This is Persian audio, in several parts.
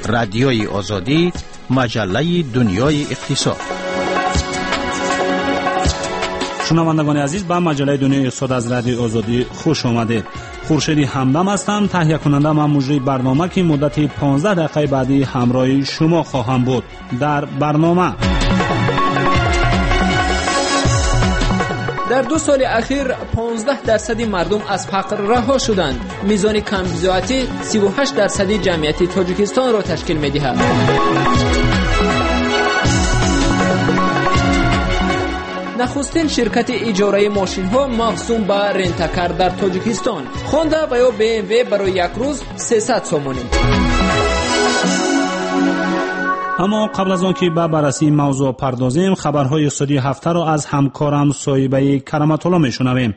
رادیوی آزادی، مجله دنیای اقتصاد. شنوندگان عزیز، به مجله دنیای اقتصاد از رادیو آزادی خوش آمدید. خورشید همدم هستم، تهیه کننده من مجری برنامه که مدت 15 دقیقه بعدی همراه شما خواهم بود. در برنامه در 2 سال اخیر 15% مردم از فقر رها شدند. میزان کمبزاعتی 38% جمعیت تاجیکستان را تشکیل می‌دهد. نخستین شرکت اجاره ماشین ها مخصوص به رنتکر در تاجیکستان. هوندا و یا BMW برای یک روز 300 سومانی. اما قبل از آن که به بررسی موضوع پردازیم، خبرهای اقتصادی هفته را از همکارم صاحبه کرامت الله میشنویم.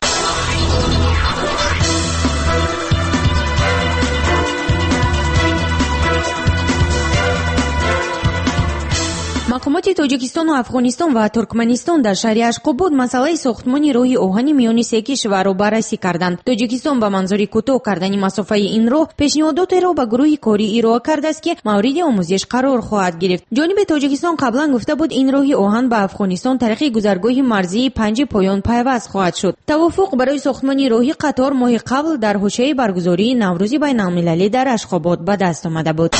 مقامات تاجیکستان و افغانستان و ترکمنستان در شهر اشقاباد مسئله ساختمان راه آهنی میان سه کشور را بررسی کردند. تاجیکستان به منظور کوتاه کردن مسافه این راه پیشنهادات را به گروه کاری ارائه کرده است که مورد آموزش قرار خواهد گرفت. جانب تاجیکستان قبلا گفته بود این راه آهن به افغانستان طریق گذرگاه مرزی 5 پایان پیوست خواهد شد. توافق برای ساختمان راه قطار ماه قبل در حوزه برگزاری نوروز بین المللی در اشقاباد به دست آمده بود.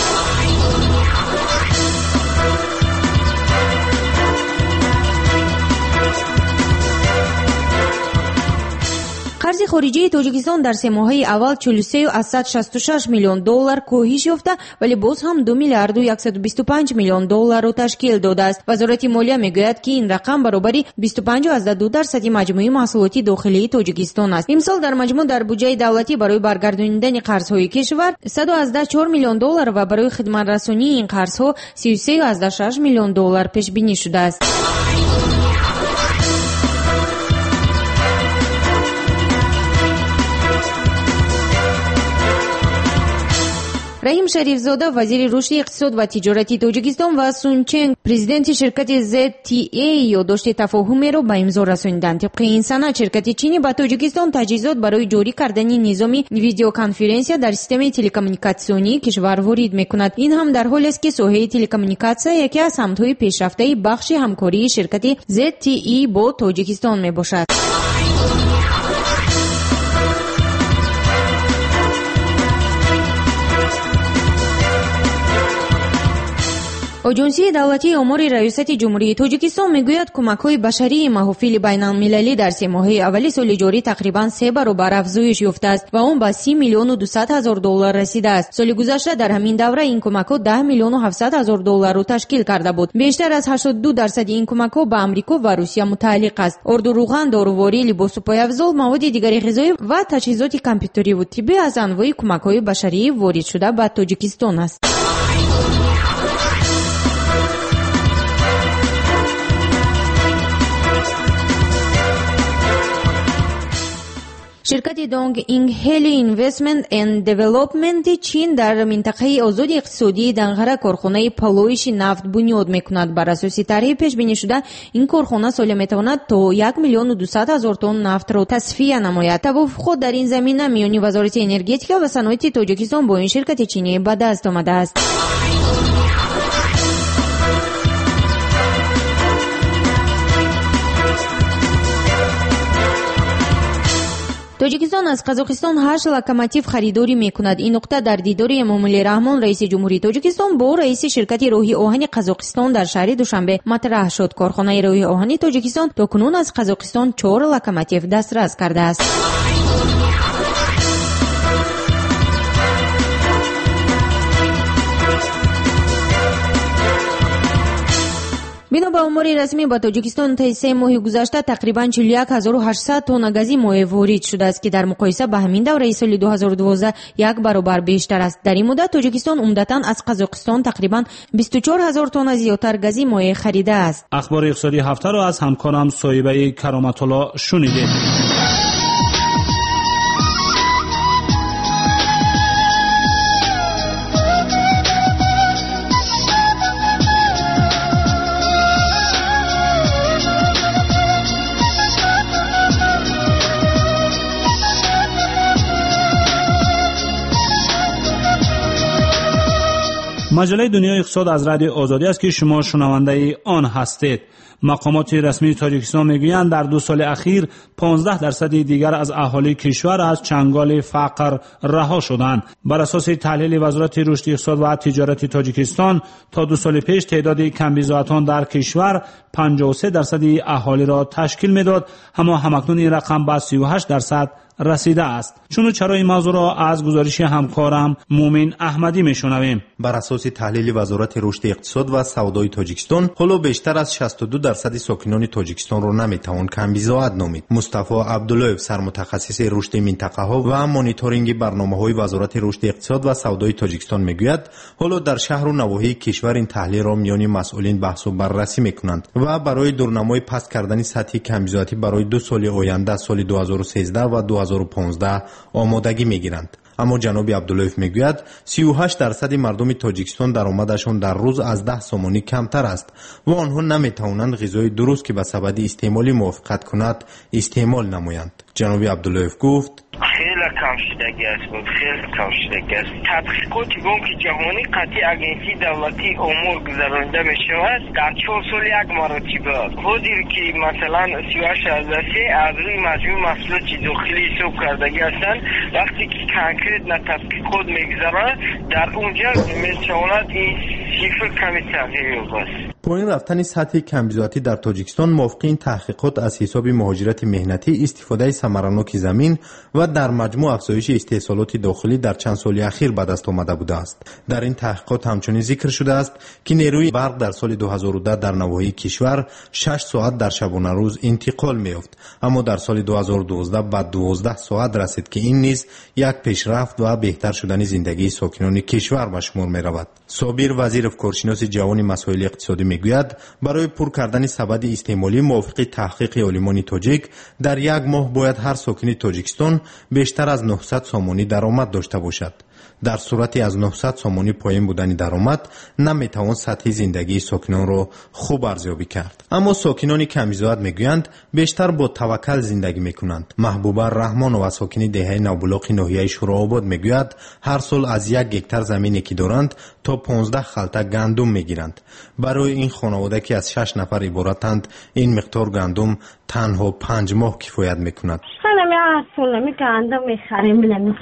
قرض خارجی تاجیکستان در 3 ماهه اول 43.166 میلیون دلار کاهش یافته، ولی باز هم 2 میلیارد و 125 میلیون دلار را تشکیل داده است. وزارت مالیه میگوید که این رقم برابری 25.2% مجموعه محصولات داخلی تاجیکستان است. امسال در مجموع در بودجه دولتی برای برگردانیدن قرض‌های کشور 114 میلیون دلار و برای خدمت رسانی این قرض‌ها 33.6 میلیون دلار پیش بینی شده است. رحیم شریف زاده وزیر رشد اقتصاد و تجارت تاجیکستان و سون چنگ پرزیدنت شرکت ZTA یادداشت تفاهمی را به امضا رساندند. طبق این سند شرکت چینی به تاجیکستان تجهیزات برای جاری کردن نظام ویدیو کنفرانسی در سیستم تلکومونیکاسیونی کشور وارد میکند. این هم در حالی است که ساحه تلکومونیکاسیون یکی از سمت‌های پیشرفته بخش همکاری شرکت ZTE با تاجیکستان میباشد. آژانسی دولتی آمار ریاست جمهوری تاجیکستان میگوید کمک‌های بشری محافل بین‌المللی در 3 ماهه اول سال جاری تقریباً 3 برابر افزایش یافته است و آن به 30 میلیون و 200 هزار دلار رسیده است. سال گذشته در همین دوره این کمک‌ها 10 میلیون و 700 هزار دلار را تشکیل کرده بود. بیشتر از 82% این کمک‌ها به آمریکا و روسیه متعلق است. آرد و روغن، داروواری، لباس و پایافزار، مواد دیگر غذایی و تجهیزات کامپیوتری و طبی از انواع کمک‌های بشری وارد شده به تاجیکستان است. شرکت دونگ اینگ هلی اینوستمنت اند دیولپمنت چین در منطقه آزاد اقتصادی دنغره کارخانه پالایش نفت بنیاد میکند. بر اساس طرح پیش بینی شده این کارخانه سالی میتواند تا 1 میلیون و 200 هزار تن نفت را تصفیه نماید. توافق در این زمینه میان وزارت انرژتیک و صنایع تاجیکستان با این شرکت چینی به دست آمده است. تاجیکستان از قزاقستان 8 لوکوموتیو خریداری میکند. این نکته در دیدار امامعلی رحمان رئیس جمهوری تاجیکستان با رئیس شرکت راه آهن قزاقستان در شهر دوشنبه مطرح شد. کارخانه راه آهن تاجیکستان تاکنون از قزاقستان 4 لوکوموتیو دسترس کرده است. بنا به آمار رسمی با تاجیکستان طی 3 ماه گذشته تقریباً 41800 تن گاز مایع وارد شده است که در مقایسه با همین دوره سال 2012 1 برابر بیشتر است. در این مدت تاجیکستان عمدتاً از قزاقستان تقریباً 24000 تن زیادتر گاز مایع خریده است. اخبار اقتصادی هفته را از همکارم صاحبه کرامت الله شنیدید. مجله دنیای اقتصاد از رادیو آزادی است که شما شنونده آن هستید. مقامات رسمی تاجیکستان میگویند در 2 سال اخیر 15% دیگر از اهالی کشور از چنگال فقر رها شدند. بر اساس تحلیل وزارت رشد اقتصاد و تجارت تاجیکستان تا 2 سال پیش تعداد کمبیزاتان در کشور 53% اهالی را تشکیل میداد، اما همکنون این رقم به 38% رسیده است. چرا این موضوع را از گزارش همکارم مومن احمدی میشنویم. بر اساس تحلیل وزارت رشد اقتصاد و سودای تاجیکستان، حالا بیشتر از 62% ساکنان تاجیکستان را نمیتوان کمبیزاعت نامید. مصطفی عبداللهیف، سرمتخصص رشد منطقه ها و مانیتورینگ برنامه‌های وزارت رشد اقتصاد و سودای تاجیکستان میگوید حالا در شهر و نواحی کشور این تحلیل را میان مسئولین بحث و بررسی میکنند و برای دورنمای پست کردن سطح کمبیزاعتی برای 2 سال آینده، سال 2013 و 2015 آمادگی میگیرند. اما جناب عبداللهیف میگوید 38% مردم تاجیکستان درآمدشان در روز از 10 سومانی کمتر است و آنها نمیتوانند غذای درست که به سبب استعمال موافقت کند استعمال نمایند. جناب عبداللهیف گفت خیلی کم شدگی است بود، خیلی کم شدگی است. تحقیقات بانک جهانی قطعی اگنسی دولتی امور گذرانده می شود در 4 سال 1 مرتبه. خودی که مثلا 38% از روی مجموع محصولات داخلی حساب کردگی هستند، وقتی که کانکریت نه تحقیقات میگذره در اونجا میتواند این صفر کمی تغییر یابد. پایین رفتن سطح کمبیزاعتی در تاجیکستان موافق این تحقیقات از حساب مهاجرت مهنتی، استفاده ثمرناک زمین و در مجموع افزایش استحصالات داخلی در چند سال اخیر به دست آمده بوده است. در این تحقیقات همچنین ذکر شده است که نیروی برق در سال 2010 در نواحی کشور 6 ساعت در شبانه روز انتقال می‌یافت، اما در سال 2012 به 12 ساعت رسید که این نیز یک پیشرفت و بهتر شدن زندگی ساکنان کشور به شمار می‌رود. صابر وزیر افکارشناس جوان مسائل اقتصادی میگوید برای پر کردن سبد استعمالی موافق تحقیق عالمان تاجیک در 1 ماه باید هر ساکن تاجیکستان بیشتر از 900 سومانی درآمد داشته باشد. در صورتی از 900 سومانی پایین بودن درآمد نمیتوان سطح زندگی ساکنان را خوب ارزیابی کرد. اما ساکنان کمیزاعت میگویند بیشتر با توکل زندگی میکنند. محبوبه رحمان و ساکن دهه نوبلاغ ناحیه شورآباد میگوید هر سال از 1 هکتار زمینی که دارند تا 15 خلطه گندم میگیرند. برای این خانواده که از 6 نفر عبارتند این مقدار گندم تنها 5 ماه کفایت میکند. می گندم میخریم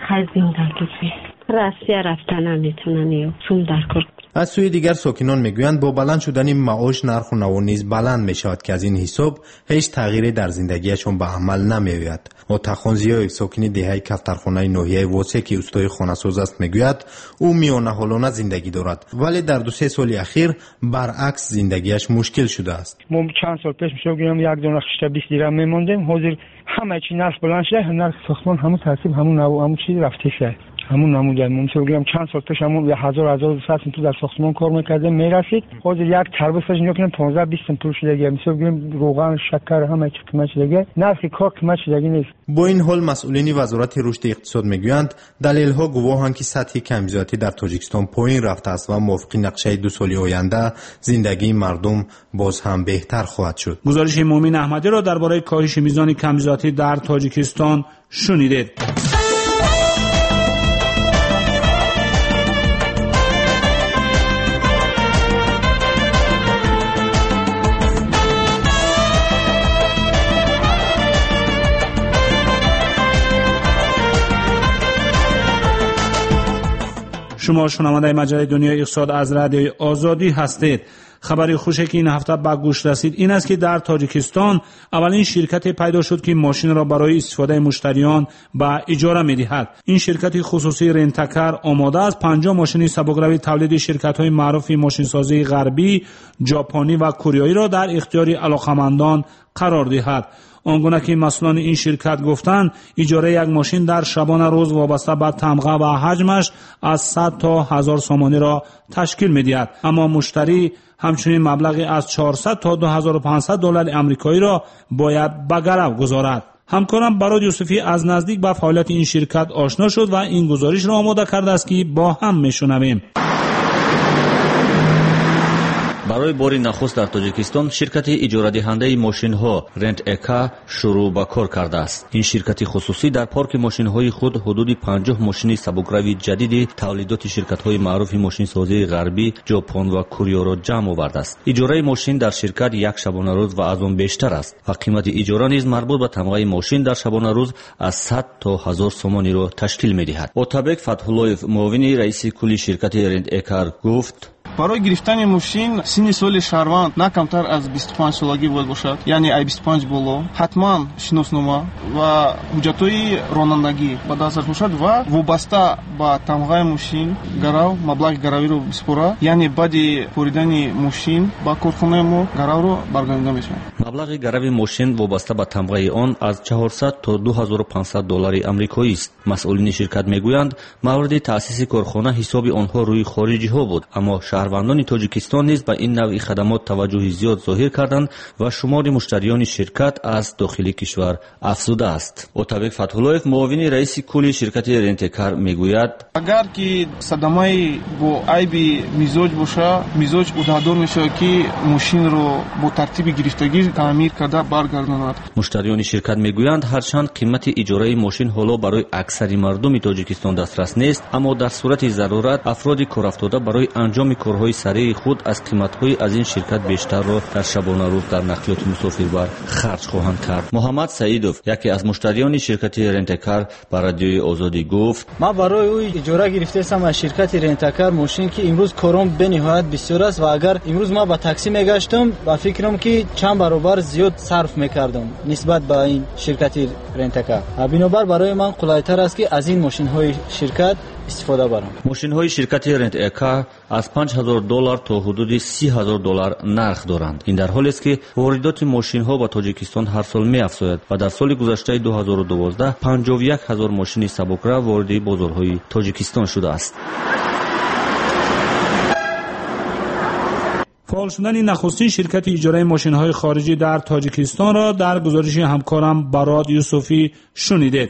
زندگی راستی رفتن نمیتونن چون در کار. از سوی دیگر ساکنان میگویند با بلند شدن معاش نرخ و نوع نیز بلند میشود که از این حساب هیچ تغییری در زندگیشون به عمل نمیآید. آتاخان زیای ساکن دهه کفترخانه ناحیه واسه که استای خانه‌ساز است میگوید او میانه حالانه زندگی دارد ولی در 2-3 سال اخیر برعکس زندگیش مشکل شده است. ما چند سال پیش میگم یک دونه خشت 20 درهم میموندیم، حاضر همه چی نرخ بلند شده، نرخ ساختمان همون ترتیب همون چیز رفته شده. همون نمودن میگم چند سال پیش همون 1000 تو در ساختمان کار میکردیم میرسید، حاضر یک تربیتش نگاه کنیم 15-20 پول شده. میگم روغن شکر همه چی قیمت شده، نرخ کار قیمت شده نیست. با این حال مسئولین وزارت رشد اقتصاد میگویند دلیل‌ها گواهند که سطح کمبیزاعتی در تاجیکستان پایین رفته است و موافق نقشه 2 سال آینده زندگی مردم باز هم بهتر خواهد شد. گزارش مومن احمدی را درباره کاهش میزان کمبیزاعتی در تاجیکستان شنیدید. شما شنونده مجله دنیای اقتصاد از رادیوی آزادی هستید. خبری خوشی که این هفته به گوش رسید این است که در تاجیکستان اولین شرکت پیدا شد که ماشین را برای استفاده مشتریان به اجاره می‌دهد. این شرکت خصوصی رنتکر آماده است 50 ماشین سبکروی تولید شرکت‌های معروف ماشینسازی غربی، ژاپنی و کره را در اختیار علاقه‌مندان قرار دهد. آنگونه که مسئولان این شرکت گفتند اجاره یک ماشین در شبانه روز وابسته به تمغه و حجمش از 100 تا 1000 سومانی را تشکیل می‌دهد، اما مشتری همچنین مبلغی از 400 تا 2500 دلار آمریکایی را باید به گرو گذارد. همکارم براد یوسفی از نزدیک با فعالیت این شرکت آشنا شد و این گزارش را آماده کرده است که با هم میشنویم. барои бори нахуст дар тоҷикистон ширкати иҷорадиҳандаи мошинҳо Rent a Car шурӯъ ба кор кардааст. ин ширкати хусусӣ дар парки мошинҳои худ ҳудуди 50 мошини сабукравии ҷадиди тавлидоти ширкатҳои маъруфи мошинсозии ғарбӣ, ҷопон ва кӯриёро ҷамъ овардааст. иҷораи мошин дар ширкат як шабонарӯз ва аз он бештар аст ва қимати иҷора низ марбут ба тамғаи мошин дар шабонарӯз аз 100 то 1000 сомониро ташкил медиҳад. Отабек Фатҳуллоев, муовини раиси кулли ширкати Rent a Car гуфт: барои гирифтани мошин синни соли шаҳрванд на камтар аз 25 солагӣ бояд бошад, яъне ай 25 боло, ҳатман шиноснома ва ҳуҷҷатҳои ронандагӣ ба даст бошад ва вобаста ба тамғаи мошин гарав маблағи гаравиро биспора, яъне баъди поридани мошин ба корхонаи мо гаравро баргардонда мешавад. маблағи гарави мошин вобаста ба тамғаи он аз 400 то 2500 доллари амрикоист. масъулини ширкат мегӯянд мавриди таъсиси корхона ҳисоби онҳо рӯи хориҷиҳо буд, аммо шаҳрвандони тоҷикистон низ ба ин навъи хадамот таваҷҷӯҳи зиёд зоҳир карданд ва шумори муштариёни ширкат аз дохили кишвар афзудааст. Отабек Фатҳуллоев, муовини раиси кулли ширкати Rent a Car мегӯяд: агар ки садамаи бо айби мизоҷ боша, мизоҷ удаҳдор мешавад ки мошинро бо тартиби гирифтагӣ таъмир карда баргардонад. муштариёни ширкат мегӯянд ҳарчанд қимати иҷораи мошин ҳоло барои аксари мардуми тоҷикистон дастрас нест, аммо дар сурати зарурат афроди корафтода барои анҷоми корҳои сарии худ аз қиматҳои аз ин ширкат бештарро дар шабонарӯз дар нақлиёти мусофирбар харҷ хоҳанд кард. муҳаммад Саидов, яке аз муштариёни ширкати Rent a Car, ба радиои Озодӣ гуфт: ман барои ӯ иҷора гирифтаам аз ширкати Rent a Car мошин ки имрӯз кором бениҳоят бисёр аст ва агар имрӯз ман ба таксӣ мегаштам ба фикрам ки чанд баробар зиёд сарф мекардам нисбат ба ин ширкати Rent a Car. бинобар барои ман қулайтар аст ки аз ин мошинҳои ширкат истифода барам. мошинҳои ширкати Rent a Car аз 5000 доллар то ҳудуди 30000 доллар нарх доранд. ин дар ҳолест ки воридоти мошинҳо ба тоҷикистон ҳар сол меафзояд ва дар соли гузаштаи 2012 51000 мошини сабукрав вориди бозорҳои тоҷикистон шудааст. فعال شدن نخستین شرکت اجاره ماشین‌های خارجی در تاجیکستان را در گزارش همکارم براد یوسفی شنیدید.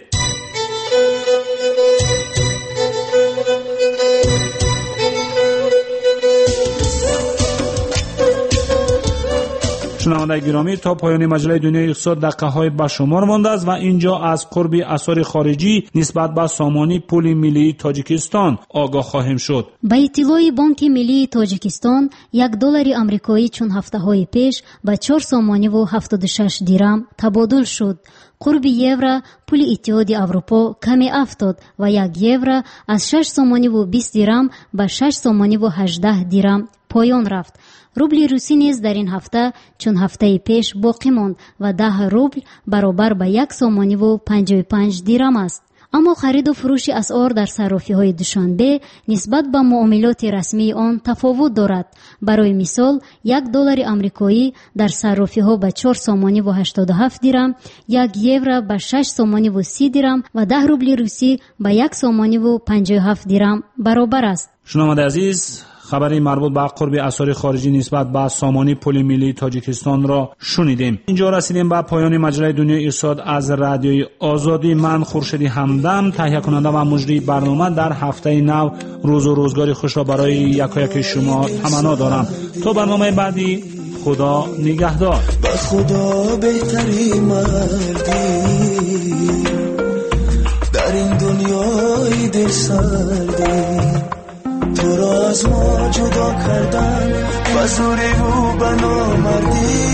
شنوندگان گرامی، تا پایان مجله دنیای اقتصاد دقیقه‌های به شمار مانده است و اینجا از قرب اثار خارجی نسبت به سامانی پول ملی تاجیکستان آگاه خواهیم شد. با اطلاع بانک ملی تاجیکستان $1 آمریکایی چون هفته‌های پیش با 4 سامانی و 76 دیرم تبادل شد. قرب یورو پول اتحاد اروپا کمی افتاد و 1 یورو از 6 سامانی و 20 دیرم به 6 سامانی و 18 دیرم پایان رفت. روبل روسی نیز در این هفته چون هفته پیش باقی ماند و 10 روبل برابر به 1 سامانی و 55 دیرم است. اما خرید و فروش اسعار در صرافی‌های دوشنبه نسبت به معاملات رسمی آن تفاوت دارد. برای مثال $1 آمریکایی در صرافی‌ها به 4 سامانی و 87 دیرم، 1 یورو به 6 سامانی و 30 دیرم و 10 روبل روسی به 1 سامانی و 57 دیرم برابر است. شنوندگان عزیز، خبری مربوط به قرب اثار خارجی نسبت به سامانی پول ملی تاجیکستان را شنیدیم. اینجا رسیدیم به پایان مجله دنیای اقتصاد از رادیوی آزادی. من خورشید همدم، تهیه کننده و مجری برنامه، در هفته نو روز و روزگاری خوش را برای یکایک شما تمنا دارم. تا برنامه بعدی، خدا نگهدار. به خدا بهتری مردی در این دنیای دل سردی، تو را از ما جدا کردن و زوری و بنامردی،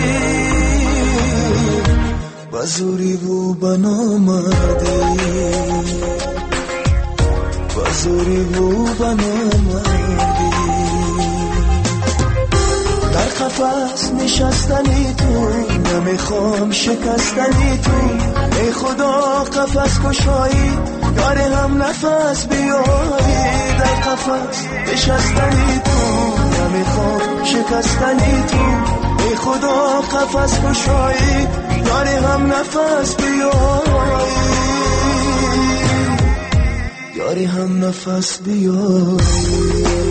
و زوری و بنامردی، و زوری و بنامردی. در قفس نشستنی تو، نمیخوام شکستنی تو، ای خدا قفس کشایی یار هم نفس بیایی. در قفس نشستنی تو، نمیخوام شکستنی تو، ای خدا قفس کشایی یار هم نفس بیایی، یار هم نفس بیایی.